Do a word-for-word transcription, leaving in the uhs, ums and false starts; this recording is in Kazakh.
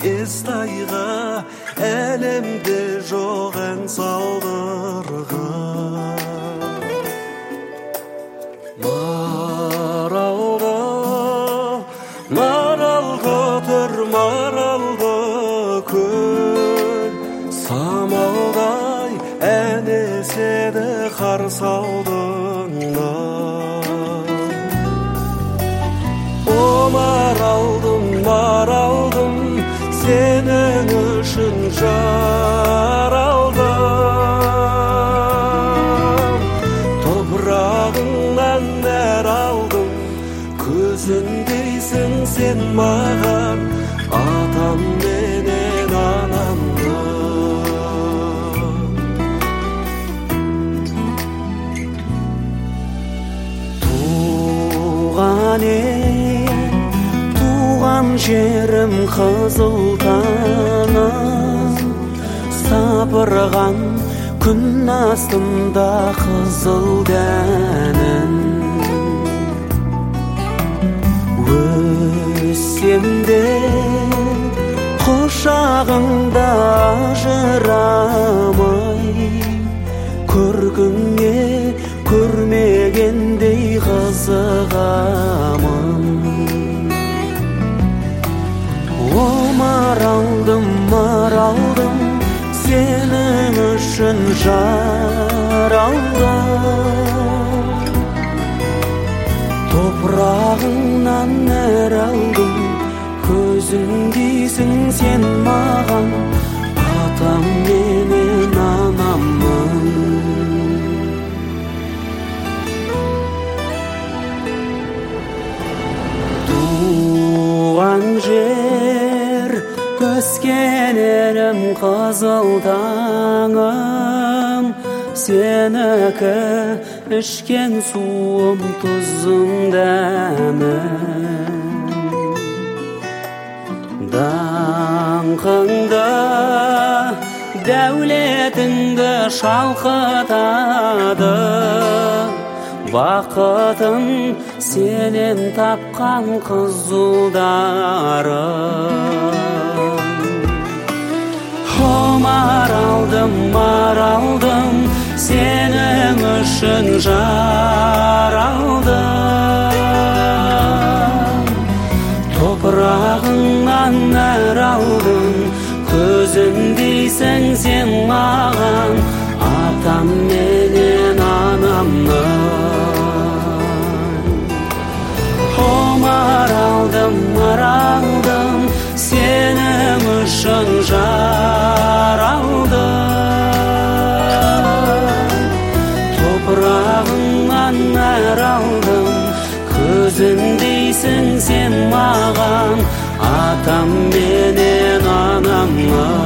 Estayga elimde жоқ ән салдырған Маралға, маралға тұр маралға көл Самалдай ән еседі қарсы алдыңда О маралдым, маралдым Senin үшін жаралдым Топырағыңнан нәр алдым Көзіндейсің сен маған Атам менен анамды Туған ел, туған жерім қызыл таңым Сапырған күн астында қызыл дәнім Өссем де құшағыңда ажырамай Көргіңе көрмегендей қызығамын О маралдым, маралдым Сенің үшін жаралдым Топырағыңнан нәр алдым Көзіндейсің сен маған Атам менен анаммын Туған жер Өскен ерім қызыл таңым Сенікі ішкен суым тұзым дәмім Даңқыңды дәулетіңді шалқытады Бақытын сенен тапқан қызылдарым О маралдым, маралдым Сенің үшін жаралдым Топырағыңнан нәр алдым Көзіндейсің сен маған Атам менен анамның О маралдым, маралдым Сенің үшін жаралдым Топырағыңнан нәр алдым Көзіндейсің сен маған Атам менен анамның